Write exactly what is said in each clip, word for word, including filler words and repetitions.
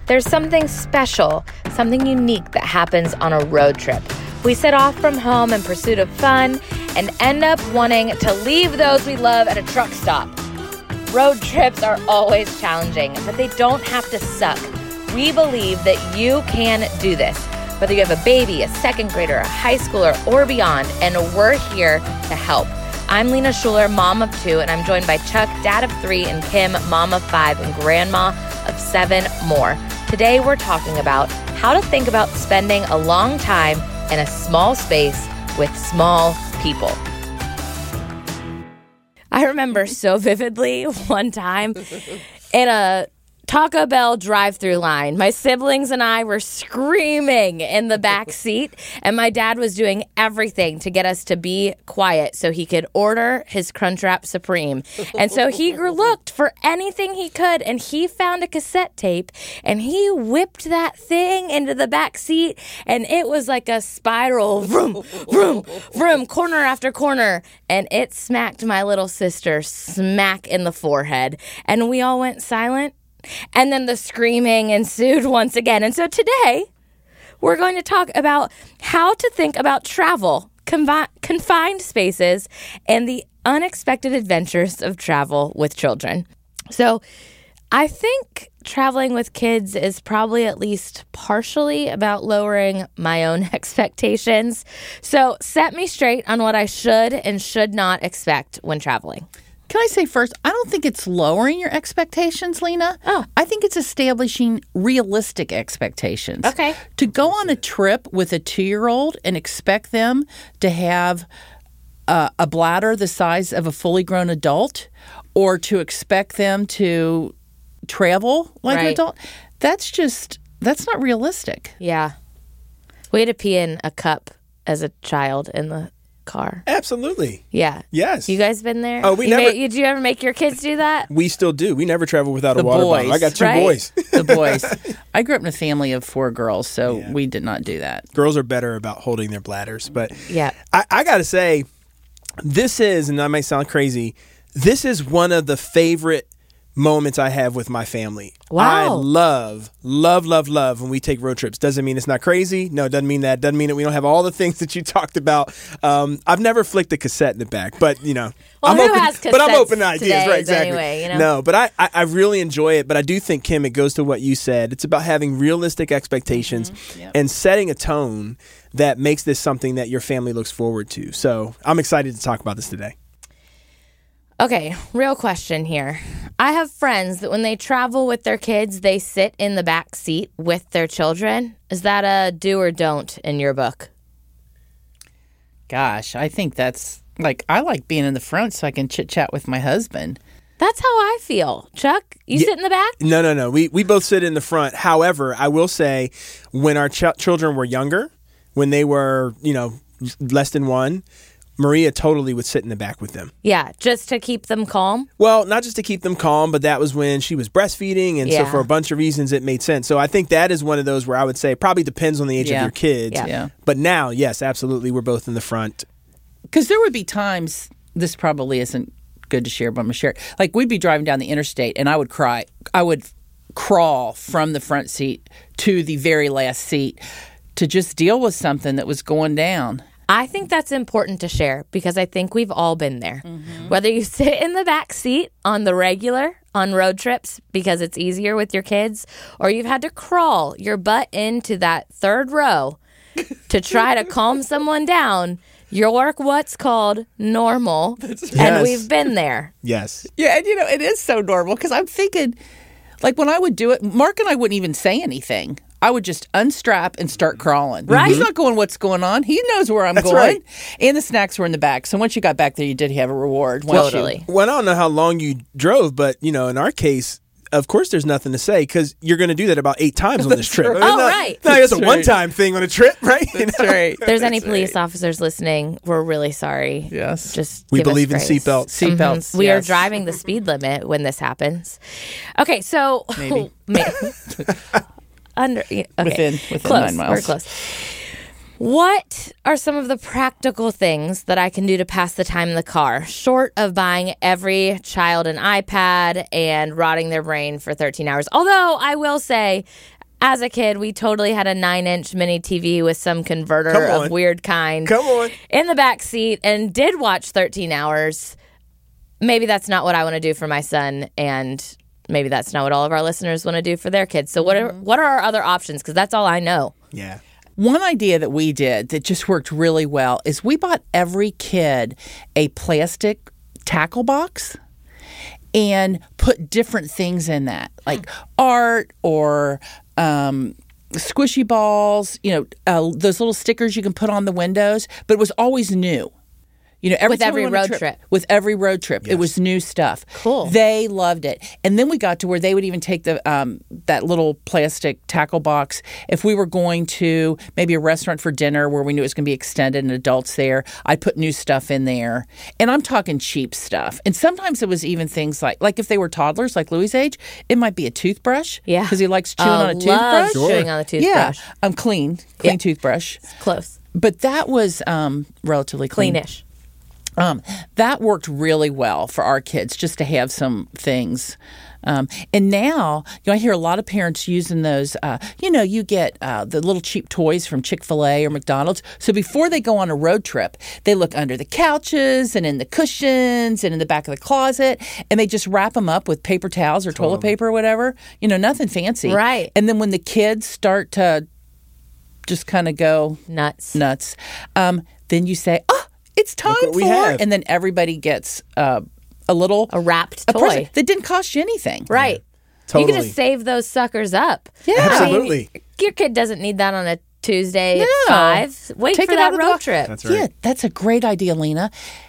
There's something special, something unique that happens on a road trip. We set off from home in pursuit of fun and end up wanting to leave those we love at a truck stop. Road trips are always challenging, but they don't have to suck. We believe that you can do this, whether you have a baby, a second grader, a high schooler, or beyond, and we're here to help. I'm Lena Schuler, mom of two, and I'm joined by Chuck, dad of three, and Kim, mom of five, and grandma of seven more. Today, we're talking about how to think about spending a long time in a small space with small people. I remember so vividly one time in a Taco Bell drive-through line. My siblings and I were screaming in the back seat, and my dad was doing everything to get us to be quiet so he could order his Crunchwrap Supreme. And so he looked for anything he could, and he found a cassette tape, and he whipped that thing into the back seat, and it was like a spiral, vroom, vroom, vroom, corner after corner, and it smacked my little sister smack in the forehead, and we all went silent. And then the screaming ensued once again. And so today, we're going to talk about how to think about travel, confi- confined spaces, and the unexpected adventures of travel with children. So I think traveling with kids is probably at least partially about lowering my own expectations. So set me straight on what I should and should not expect when traveling. Can I say first, I don't think it's lowering your expectations, Lena. Oh. I think it's establishing realistic expectations. Okay. To go on a trip with a two-year-old and expect them to have uh, a bladder the size of a fully grown adult, or to expect them to travel like Right. an adult, that's just, that's not realistic. Yeah. We had to pee in a cup as a child in the car. Absolutely. Yeah. Yes. You guys been there? Oh, we you never- Made, did you ever make your kids do that? We still do. We never travel without The a water boys, bottle. I got two right? boys. The boys. I grew up in a family of four girls, so Yeah. we did not do that. Girls are better about holding their bladders. But Yeah. I, I got to say, this is, and that might sound crazy, this is one of the favorite moments I have with my family. Wow. I love, love, love, love when we take road trips. Doesn't mean it's not crazy. No, it doesn't mean that. Doesn't mean that we don't have all the things that you talked about. Um, I've never flicked a cassette in the back, but you know, Well, I'm who open. has But I'm cassettes open to ideas, today right? Exactly. anyway, you know? No, but I, I, I really enjoy it. But I do think, Kim, it goes to what you said. It's about having realistic expectations Mm-hmm. Yep. and setting a tone that makes this something that your family looks forward to. So I'm excited to talk about this today. Okay, real question here. I have friends that when they travel with their kids, they sit in the back seat with their children. Is that a do or don't in your book? Gosh, I think that's, like, I like being in the front so I can chit-chat with my husband. That's how I feel. Chuck, you Yeah. sit in the back? No, no, no. We we both sit in the front. However, I will say when our ch- children were younger, when they were, you know, less than one, Maria totally would sit in the back with them. Yeah, just to keep them calm. Well, not just to keep them calm, but that was when she was breastfeeding. And so Yeah. for a bunch of reasons, it made sense. So I think that is one of those where I would say it probably depends on the age Yeah. of your kids. Yeah. Yeah. But now, yes, absolutely. We're both in the front. Because there would be times, this probably isn't good to share, but I'm going to share it. Like, we'd be driving down the interstate, and I would cry. I would crawl from the front seat to the very last seat to just deal with something that was going down. I think that's important to share because I think we've all been there. Mm-hmm. Whether you sit in the back seat on the regular on road trips because it's easier with your kids, or you've had to crawl your butt into that third row to try to calm someone down, you're what's called normal. And Yes. we've been there. Yes. Yeah, and you know, it is so normal because I'm thinking, like, when I would do it, Mark and I wouldn't even say anything. I would just unstrap and start crawling. Right. He's not going, what's going on? He knows where I'm That's going. right. And the snacks were in the back. So once you got back there, you did have a reward. Once Totally. Well, I don't know how long you drove, but, you know, in our case, of course, there's nothing to say because you're going to do that about eight times on this trip. right. I mean, Oh, not, right. No, it's a That's right. one-time thing on a trip, right? You That's know? right. If there's any police officers listening, we're really sorry. Yes. Just We give us believe in grace. seatbelts. Seatbelts. Mhm. We are yes. driving the speed limit when this happens. Okay, so Maybe. May- under okay. Within- within close. nine miles. We're close. What are some of the practical things that I can do to pass the time in the car, short of buying every child an iPad and rotting their brain for thirteen hours? Although I will say, as a kid, we totally had a nine-inch mini T V with some converter Come on. of weird kind. Come on. In the back seat, and did watch thirteen hours. Maybe that's not what I want to do for my son, and maybe that's not what all of our listeners want to do for their kids. So what are what are our other options? Because that's all I know. Yeah. One idea that we did that just worked really well is we bought every kid a plastic tackle box and put different things in that, like art or um, squishy balls, you know, uh, those little stickers you can put on the windows, but it was always new. You know, every With time every we went on a road trip. With every road trip. Yes. It was new stuff. Cool. They loved it. And then we got to where they would even take the um, that little plastic tackle box. If we were going to maybe a restaurant for dinner where we knew it was going to be extended and adults there, I'd put new stuff in there. And I'm talking cheap stuff. And sometimes it was even things like, like if they were toddlers, like Louis' age, it might be a toothbrush. Yeah. Because he likes chewing Oh, on a love toothbrush. chewing on a toothbrush. Yeah. I'm clean. Clean Yeah. toothbrush. Close. But that was um, relatively clean. Cleanish. Um, that worked really well for our kids, just to have some things. Um, and now, you know, I hear a lot of parents using those. Uh, you know, you get uh, the little cheap toys from Chick-fil-A or McDonald's. So before they go on a road trip, they look under the couches and in the cushions and in the back of the closet, and they just wrap them up with paper towels or toilet paper or whatever. You know, nothing fancy. Right. And then when the kids start to just kind of go Nuts. nuts, um, then you say, oh, it's time what for, we have. and then everybody gets uh, a little A wrapped a toy. present that didn't cost you anything. Right. You Totally. can just save those suckers up. Yeah. I mean, Absolutely. your kid doesn't need that on a Tuesday at No. five. Wait Take for it out that of the road box. trip. That's right. Yeah, that's a great idea, Lena.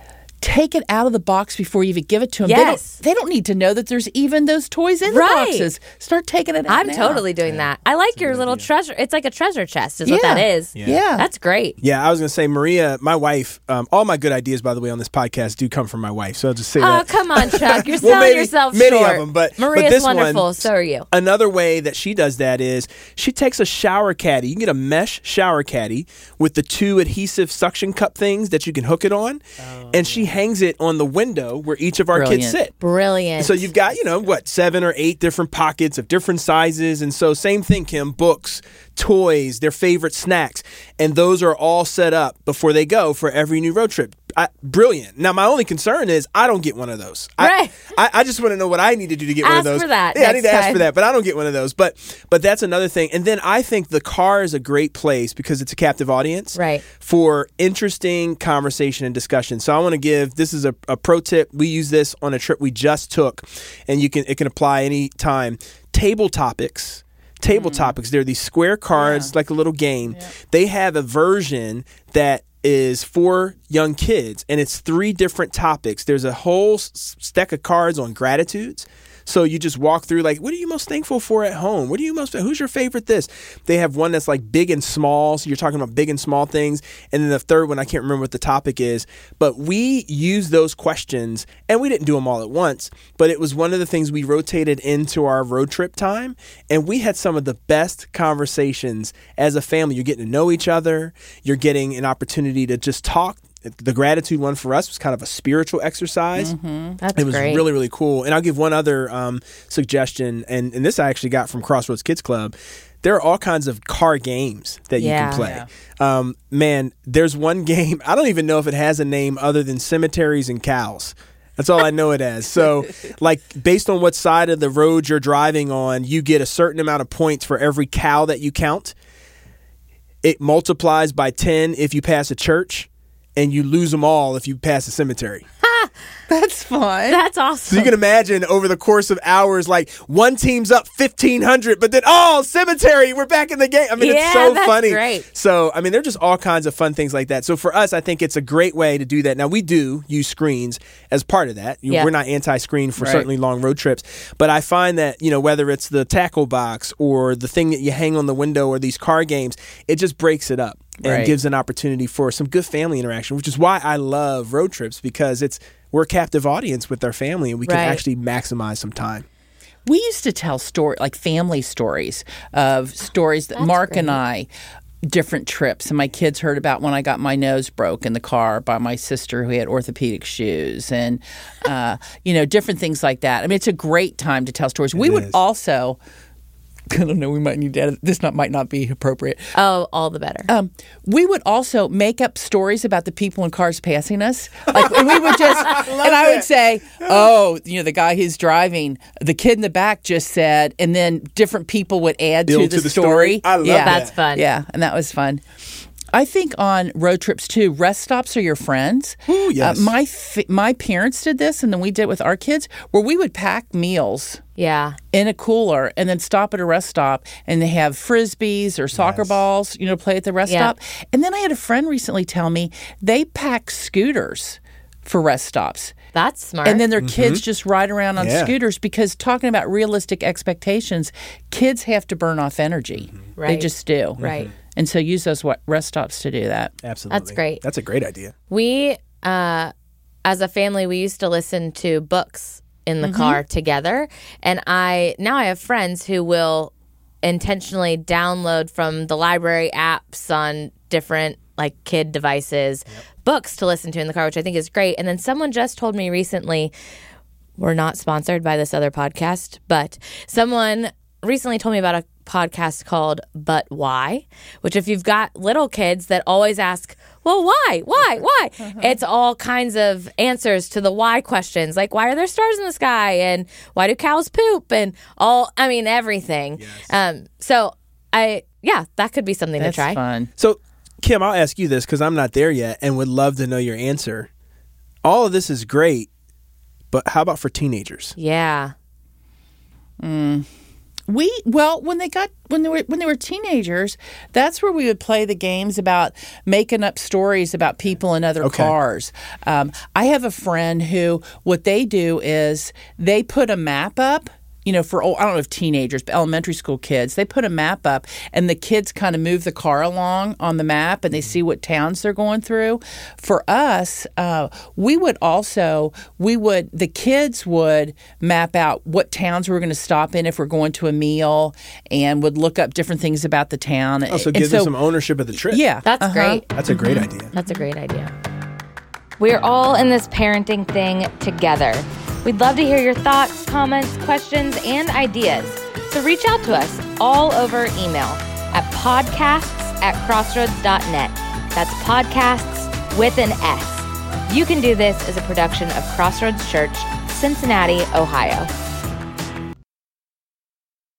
Take it out of the box before you even give it to them. Yes. They don't, they don't need to know that there's even those toys in Right. the boxes. Start taking it out I'm now. totally doing that. I like your little treasure. It's like a treasure chest, is what Yeah. that is. Yeah. Yeah. That's great. Yeah, I was going to say, Maria, my wife, um, all my good ideas, by the way, on this podcast do come from my wife. So I'll just say Oh, that. come on, Chuck. You're Well, selling maybe- yourself many short. of them, but- but Maria's this one- wonderful. So are you. Another way that she does that is she takes a shower caddy. You can get a mesh shower caddy with the two adhesive suction cup things that you can hook it on, and she hangs it on the window where each of our kids Brilliant. sit. Brilliant. So you've got, you know, what, seven or eight different pockets of different sizes. And so same thing, Kim, books, toys, their favorite snacks. And those are all set up before they go for every new road trip. I, brilliant. Now, my only concern is I don't get one of those. I, Right. I, I just want to know what I need to do to get one Ask of those. for that Yeah, I next need to ask time. for that, but I don't get one of those. But but that's another thing. And then I think the car is a great place because it's a captive audience. Right. For interesting conversation and discussion. So I want to give, this is a, a pro tip. We use this on a trip we just took, and you can it can apply any time. Table topics. Table topics. They're these square cards, like a little game. They have a version that is for young kids, and it's three different topics. There's a whole s- stack of cards on gratitudes. So you just walk through, like, what are you most thankful for at home? What are you most, who's your favorite this? They have one that's like big and small. So you're talking about big and small things. And then the third one, I can't remember what the topic is, but we use those questions, and we didn't do them all at once, but it was one of the things we rotated into our road trip time. And we had some of the best conversations as a family. You're getting to know each other. You're getting an opportunity to just talk. The gratitude one for us was kind of a spiritual exercise. That's It was great. really, really cool. And I'll give one other um, suggestion, and, and this I actually got from Crossroads Kids Club. There are all kinds of car games that you Yeah. can play. Um, man, there's one game, I don't even know if it has a name other than Cemeteries and Cows. That's all I know it as. So, like, based on what side of the road you're driving on, you get a certain amount of points for every cow that you count. It multiplies by ten if you pass a church, and you lose them all if you pass a cemetery. That's fun. That's awesome. So you can imagine over the course of hours, like one team's up fifteen hundred, but then, oh, cemetery, we're back in the game. I mean, it's Yeah, so that's funny. great. So, I mean, there are just all kinds of fun things like that. So for us, I think it's a great way to do that. Now, we do use screens as part of that. You- Yeah. We're not anti-screen for Right. certainly long road trips. But I find that, you know, whether it's the tackle box or the thing that you hang on the window or these car games, it just breaks it up and Right. gives an opportunity for some good family interaction, which is why I love road trips, because it's we're a captive audience with our family, and we can Right. actually maximize some time. We used to tell story like family stories of stories that That's Mark great. and I different trips, and my kids heard about when I got my nose broke in the car by my sister who had orthopedic shoes, and uh, you know, different things like that. I mean, it's a great time to tell stories. We would is. also I don't know. We might need to edit. This not might not be appropriate. Oh, all the better. Um, we would also make up stories about the people in cars passing us. Like, and we would just, and I would say, "Oh, you know, the guy who's driving, the kid in the back just said," and then different people would add to Build the, to the story. story. I love yeah. that. That's fun. Yeah, and that was fun. I think on road trips too, rest stops are your friends. Ooh, yes. Uh, my fi- my parents did this, and then we did it with our kids, where we would pack meals Yeah. in a cooler and then stop at a rest stop, and they have frisbees or soccer Yes. balls, you know, play at the rest Yeah. stop. And then I had a friend recently tell me they pack scooters for rest stops. That's smart. And then their kids just ride around on Yeah. scooters, because talking about realistic expectations, kids have to burn off energy. They Right. just do. Right. And so use those what rest stops to do that. Absolutely. That's great. That's a great idea. We, uh, as a family, we used to listen to books in the car together. And I now I have friends who will intentionally download from the library apps on different like kid devices books to listen to in the car, which I think is great. And then someone just told me recently, we're not sponsored by this other podcast, but someone recently told me about a podcast called But Why, which if you've got little kids that always ask, well, why, why, why? It's all kinds of answers to the why questions, like why are there stars in the sky and why do cows poop and all, I mean, everything. Um, so I, yeah, that could be something That's to try. fun. So, Kim, I'll ask you this because I'm not there yet and would love to know your answer. All of this is great, but how about for teenagers? Yeah. We well when they got when they were when they were teenagers, that's where we would play the games about making up stories about people in other Okay. cars. Um, I have a friend who what they do is they put a map up. You know, for, oh, I don't know if teenagers, but elementary school kids, they put a map up and the kids kind of move the car along on the map and they see what towns they're going through. For us, uh, we would also, we would, the kids would map out what towns we were going to stop in if we're going to a meal and would look up different things about the town. Also, And give them so- some ownership of the trip. Yeah. That's uh-huh. great. That's a great idea. That's a great idea. We're all in this parenting thing together. We'd love to hear your thoughts, comments, questions, and ideas. So reach out to us all over email at podcasts at crossroads dot net. That's podcasts with an S. You can do this as a production of Crossroads Church, Cincinnati, Ohio.